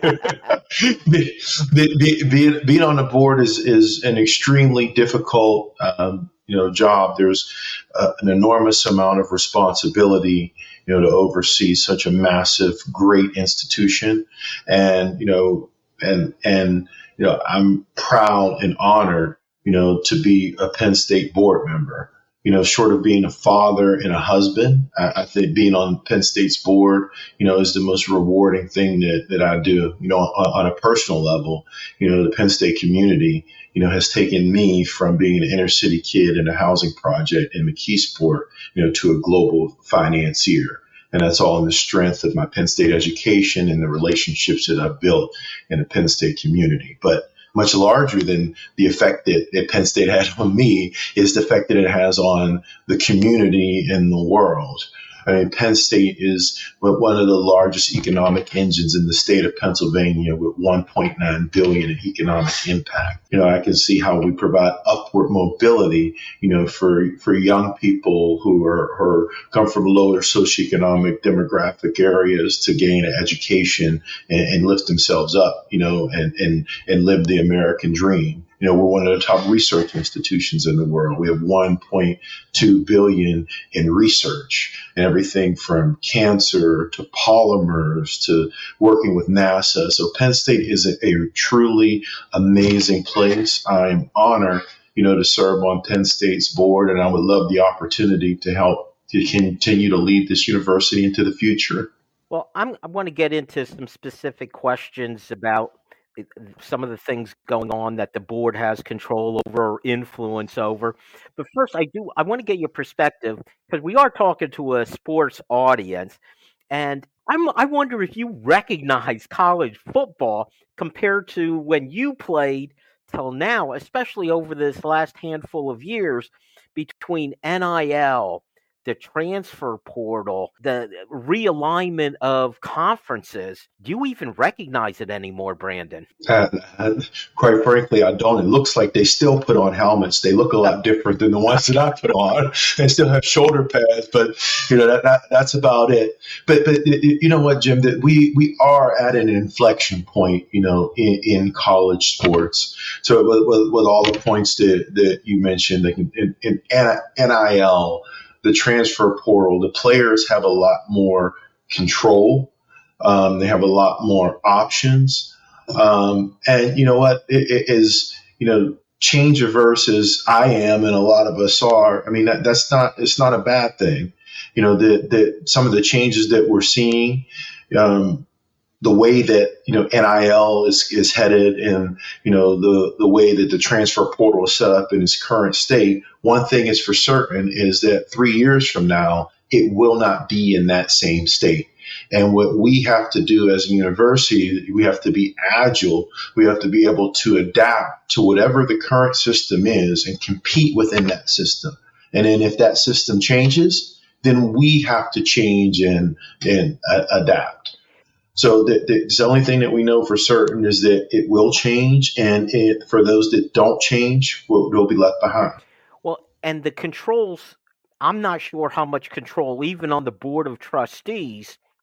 D: be, be, be, being on the board is, is an extremely difficult, um, you know, job. There's uh, an enormous amount of responsibility, you know, to oversee such a massive, great institution, and you know, and and you know, I'm proud and honored, you know, to be a Penn State board member. You know, short of being a father and a husband, I, I think being on Penn State's board, you know, is the most rewarding thing that, that I do. You know, on, on a personal level, you know, the Penn State community, you know, has taken me from being an inner city kid in a housing project in McKeesport, you know, to a global financier. And that's all in the strength of my Penn State education and the relationships that I've built in the Penn State community. But much larger than the effect that, that Penn State had on me is the effect that it has on the community and the world. I mean, Penn State is one of the largest economic engines in the state of Pennsylvania with one point nine billion dollars in economic impact. You know, I can see how we provide upward mobility, you know, for, for young people who are, who come from lower socioeconomic demographic areas to gain an education and, and lift themselves up, you know, and, and, and live the American dream. You know, we're one of the top research institutions in the world. We have one point two billion dollars in research, and everything from cancer to polymers to working with NASA. So Penn State is a, a truly amazing place. I'm honored, you know, to serve on Penn State's board, and I would love the opportunity to help to continue to lead this university into the future.
B: Well, I'm, I want to get into some specific questions about some of the things going on that the board has control over or influence over. But first, I do I want to get your perspective, because we are talking to a sports audience, and I'm I wonder if you recognize college football compared to when you played till now, especially over this last handful of years, between N I L, the transfer portal, the realignment of conferences. Do you even recognize it anymore, Brandon?
D: Uh, uh, quite frankly, I don't. It looks like they still put on helmets. They look a lot different than the ones that I put on. They still have shoulder pads, but you know that, that that's about it. But but you know what, Jim? That we we are at an inflection point, you know, in, in college sports. So with, with, with all the points that, that you mentioned, like in, in N I L, the transfer portal, the players have a lot more control. Um, they have a lot more options. Um, and you know what, it, it is, you know, change averse as I am, and a lot of us are. I mean, that, that's not, it's not a bad thing. You know, the, the, some of the changes that we're seeing, um, the way that, you know, N I L is, is headed, and, you know, the, the way that the transfer portal is set up in its current state, one thing is for certain is that three years from now, it will not be in that same state. And what we have to do as a university, we have to be agile. We have to be able to adapt to whatever the current system is and compete within that system. And then if that system changes, then we have to change and, and uh, adapt. So the, the, the only thing that we know for certain is that it will change, and it, for those that don't change, will will be left behind.
B: Well, and the controls, I'm not sure how much control, even on the Board of Trustees,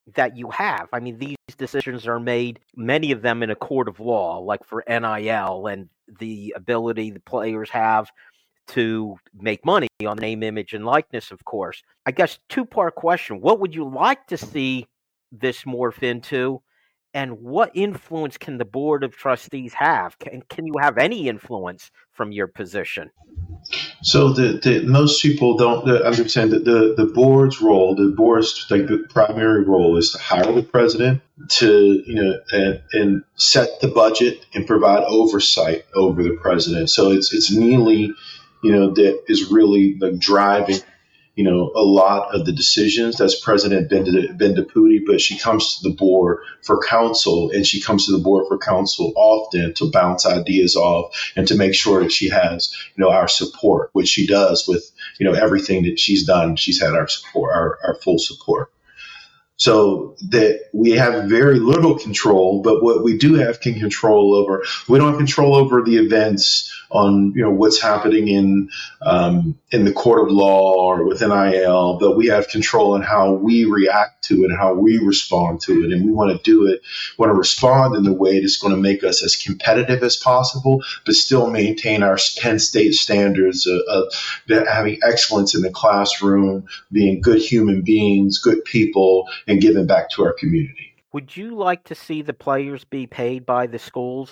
B: that you have. I mean, these decisions are made, many of them in a court of law, like for N I L and the ability the players have to make money on name, image, and likeness, of course. I guess two-part question. What would you like to see this morph into? And what influence can the Board of Trustees have? Can, can you have any influence from your position?
D: So the, the most people don't understand that the, the board's role, the board's like the primary role is to hire the president, to you know and, and set the budget and provide oversight over the president. So it's it's Neely, you know, that is really like driving, you know, a lot of the decisions. That's President Bendapudi, but she comes to the board for counsel, and she comes to the board for counsel often to bounce ideas off and to make sure that she has, you know, our support, which she does with, you know, everything that she's done. She's had our support, our, our full support. So that we have very little control, but what we do have can control over, we don't have control over the events on, you know, what's happening in um, in the court of law or with N I L, but we have control on how we react to it and how we respond to it. And we want to do it, want to respond in the way that's going to make us as competitive as possible, but still maintain our Penn State standards of, of having excellence in the classroom, being good human beings, good people, and giving back to our community.
B: Would you like to see the players be paid by the schools?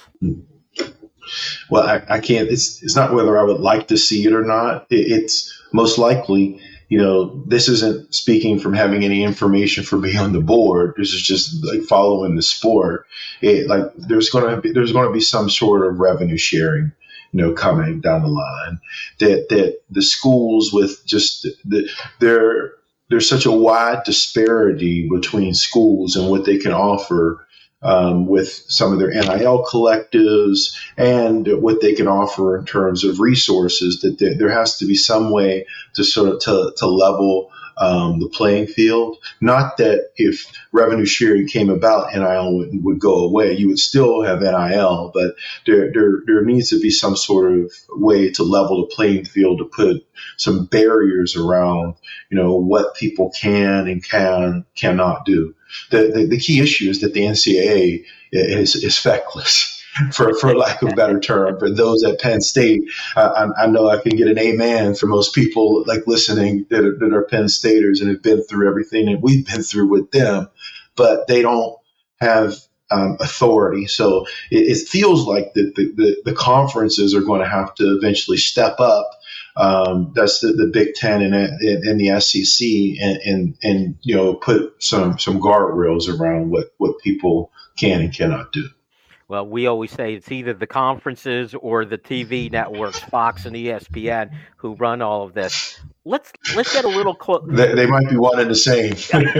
D: Well, I, I can't. It's it's not whether I would like to see it or not. It, it's most likely, you know, this isn't speaking from having any information for me on the board. This is just like following the sport. It, like there's going to be there's going to be some sort of revenue sharing, you know, coming down the line. That that the schools with just the their there's such a wide disparity between schools and what they can offer um, with some of their N I L collectives and what they can offer in terms of resources, that there, there has to be some way to sort of to, to level um, the playing field. Not that if revenue sharing came about, N I L would, would go away. You would still have N I L, but there, there there needs to be some sort of way to level the playing field, to put some barriers around, you know, what people can and can cannot do. The, the, the key issue is that the N C double A is, is feckless, for, for lack of a better term. For those at Penn State, uh, I, I know I can get an amen for most people like listening that are, that are Penn Staters and have been through everything that we've been through with them, but they don't have um, authority. So it, it feels like the, the, the, the conferences are going to have to eventually step up. Um, that's the, the Big Ten and, and the S E C, and, and, and, you know, put some, some guardrails around what, what people can and cannot do.
B: Well, we always say it's either the conferences or the T V networks, Fox and E S P N, who run all of this. Let's let's get a little close.
D: They, they might be one and the same.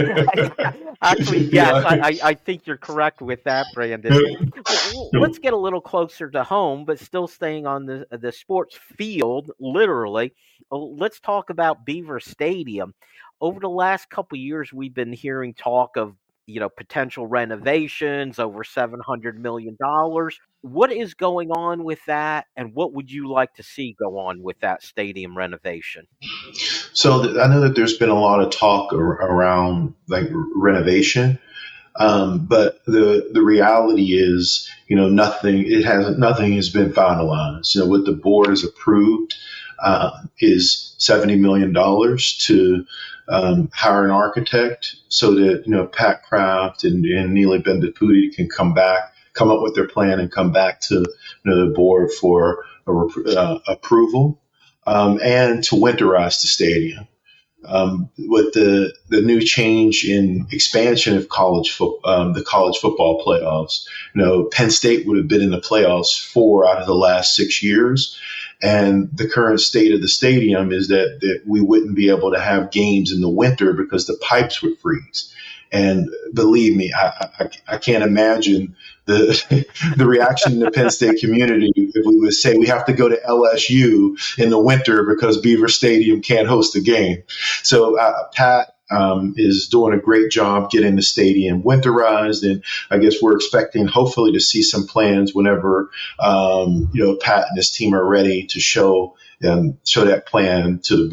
B: Actually, yes, I, I think you're correct with that, Brandon. Let's get a little closer to home, but still staying on the the sports field, literally. Let's talk about Beaver Stadium. Over the last couple of years, we've been hearing talk of, you know, potential renovations over seven hundred million dollars. What is going on with that, and what would you like to see go on with that stadium renovation?
D: So th- I know that there's been a lot of talk ar- around like renovation, um, but the the reality is, you know, nothing. It hasn't. Nothing has been finalized. You know, what the board has approved uh, is seventy million dollars to Um, hire an architect so that, you know, Pat Kraft and, and Neely Bendapudi can come back, come up with their plan and come back to, you know, the board for a, uh, approval, um, and to winterize the stadium. Um, with the, the new change in expansion of college fo- um, the college football playoffs, you know, Penn State would have been in the playoffs four out of the last six years. And the current state of the stadium is that, that we wouldn't be able to have games in the winter because the pipes would freeze. And believe me, I, I, I can't imagine the the reaction in the Penn State community if we would say we have to go to L S U in the winter because Beaver Stadium can't host a game. So uh, Pat um, is doing a great job getting the stadium winterized, and I guess we're expecting hopefully to see some plans whenever um, you know, Pat and his team are ready to show um, show that plan to the board.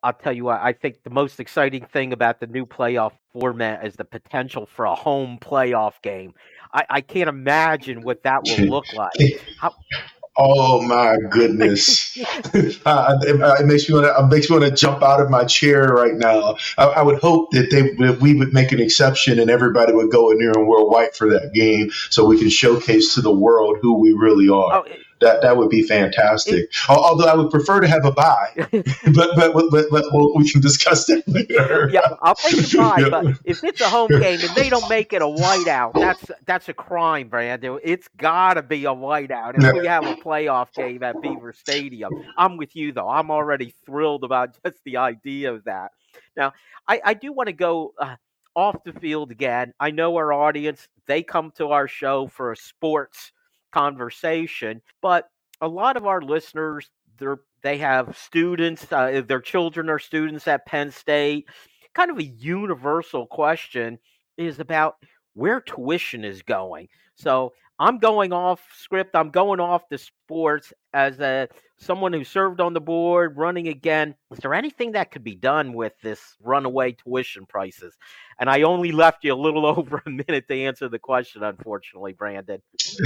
B: I'll tell you what, I think the most exciting thing about the new playoff format is the potential for a home playoff game. I, I can't imagine what that will look like. How,
D: Oh my goodness! uh, it, it makes me want to. It makes me want to jump out of my chair right now. I, I would hope that they, that we would make an exception, and everybody would go in there and wear white for that game, so we can showcase to the world who we really are. Oh, it, that that would be fantastic. It, Although I would prefer to have a bye, but but but, but, but well, we can discuss that later.
B: Yeah, I'll take the bye, yeah. But if it's a home game and they don't make it a whiteout, that's that's a crime, Brandon. It's got to be a whiteout. If yeah. we have a playoff game at Beaver Stadium, I'm with you though. I'm already thrilled about just the idea of that. Now, I, I do want to go uh, off the field again. I know our audience, they come to our show for a sports conversation, but a lot of our listeners, they're they have students, uh, their children are students at Penn State. Kind of a universal question is about where tuition is going. So I'm going off script. I'm going off the sports as a someone who served on the board, running again. Is there anything that could be done with this runaway tuition prices? And I only left you a little over a minute to answer the question, unfortunately, Brandon.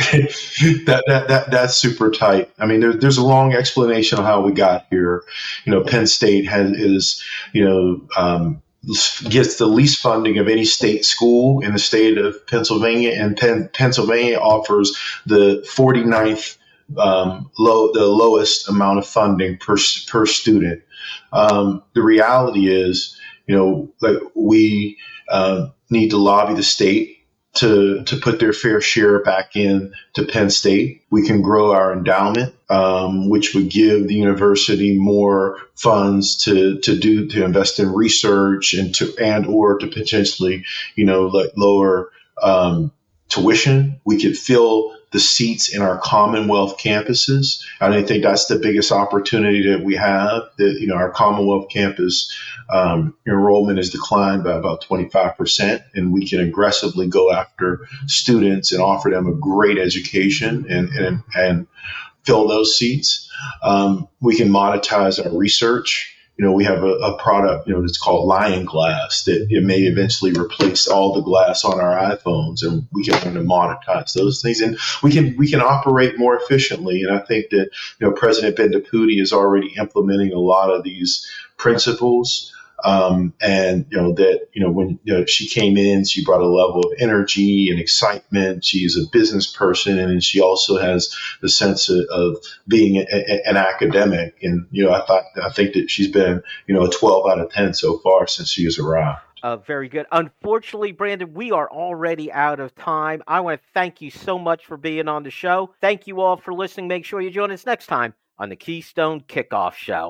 D: that, that that that's super tight. I mean, there, there's a long explanation of how we got here. You know, Penn State has is you know. Um, gets the least funding of any state school in the state of Pennsylvania, and Penn, Pennsylvania offers the forty-ninth um, low, the lowest amount of funding per per student. Um, the reality is, you know, like we uh, need to lobby the state to to put their fair share back in to Penn State. We can grow our endowment, um, which would give the university more funds to to do to invest in research and to and or to potentially, you know, like lower um, tuition. We could fill the seats in our Commonwealth campuses. I think that's the biggest opportunity that we have. That you know, our Commonwealth campus um, enrollment has declined by about twenty-five percent, and we can aggressively go after students and offer them a great education and and, and fill those seats. Um, we can monetize our research. You know, we have a, a product, you know, that's called Lion Glass that it may eventually replace all the glass on our iPhones, and we can learn to monetize those things, and we can we can operate more efficiently. And I think that, you know, President Bendapudi is already implementing a lot of these principles. Um, and, you know, that, you know, when you know, she came in, she brought a level of energy and excitement. She's a business person, and she also has the sense of, of being a, a, an academic. And, you know, I thought, I think that she's been, you know, a twelve out of ten so far since she has arrived.
B: Uh, very good. Unfortunately, Brandon, we are already out of time. I want to thank you so much for being on the show. Thank you all for listening. Make sure you join us next time on the Keystone Kickoff Show.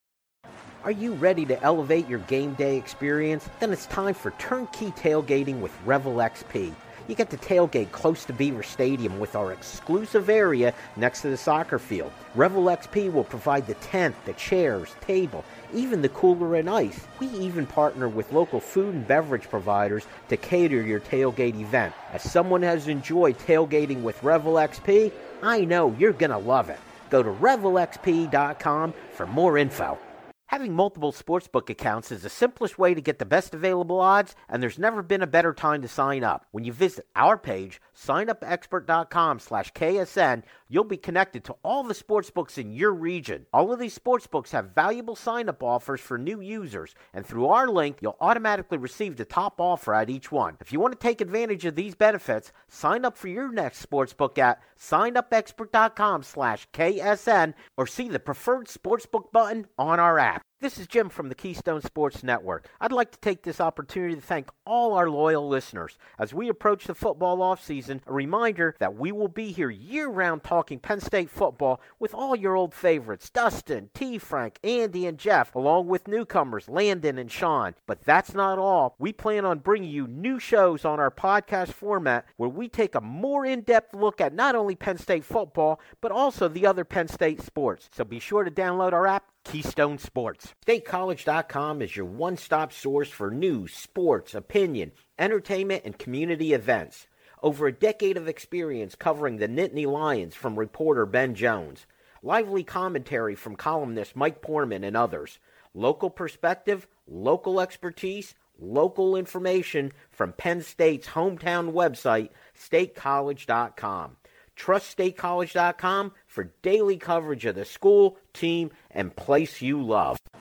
B: Are you ready to elevate your game day experience? Then it's time for turnkey tailgating with Revel X P. You get to tailgate close to Beaver Stadium with our exclusive area next to the soccer field. Revel X P will provide the tent, the chairs, table, even the cooler and ice. We even partner with local food and beverage providers to cater your tailgate event. As someone has enjoyed tailgating with Revel X P, I know you're going to love it. Go to revel x p dot com for more info. Having multiple sportsbook accounts is the simplest way to get the best available odds, and there's never been a better time to sign up. When you visit our page, sign up expert dot com slash K S N, you'll be connected to all the sportsbooks in your region. All of these sportsbooks have valuable sign-up offers for new users, and through our link, you'll automatically receive the top offer at each one. If you want to take advantage of these benefits, sign up for your next sportsbook at sign up expert dot com slash K S N or see the preferred sportsbook button on our app. This is Jim from the Keystone Sports Network. I'd like to take this opportunity to thank all our loyal listeners. As we approach the football offseason, a reminder that we will be here year-round talking Penn State football with all your old favorites, Dustin, T. Frank, Andy, and Jeff, along with newcomers, Landon and Sean. But that's not all. We plan on bringing you new shows on our podcast format where we take a more in-depth look at not only Penn State football, but also the other Penn State sports. So be sure to download our app, Keystone Sports. State College dot com is your one-stop source for news, sports, opinion, entertainment, and community events. Over a decade of experience covering the Nittany Lions from reporter Ben Jones. Lively commentary from columnist Mike Poorman and others. Local perspective, local expertise, local information from Penn State's hometown website, state college dot com. Trust state college dot com for daily coverage of the school, team, and place you love.